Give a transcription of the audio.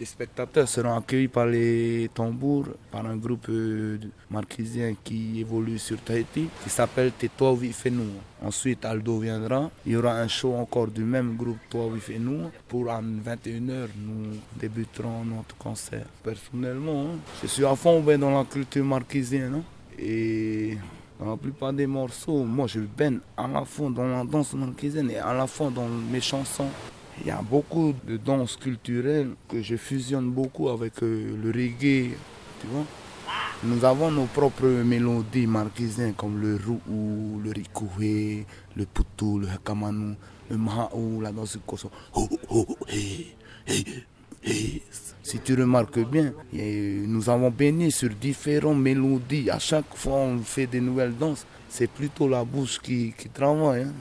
Les spectateurs seront accueillis par les tambours, par un groupe marquisien qui évolue sur Tahiti, qui s'appelle Toi Vif et Nous. Ensuite, Aldo viendra. Il y aura un show encore du même groupe Toi Vif et Nous. Pour à 21h, nous débuterons notre concert. Personnellement, je suis à fond dans la culture marquisienne. Et dans la plupart des morceaux, moi je baigne à la fois dans la danse marquisienne et à la fois dans mes chansons. Il y a beaucoup de danses culturelles que je fusionne beaucoup avec le reggae, tu vois. Nous avons nos propres mélodies marquisiennes comme le roux, le rikoué, le putu, le hakamanu, le mahau, la danse koso. Si tu remarques bien, nous avons baigné sur différentes mélodies. À chaque fois on fait des nouvelles danses, c'est plutôt la bouche qui travaille.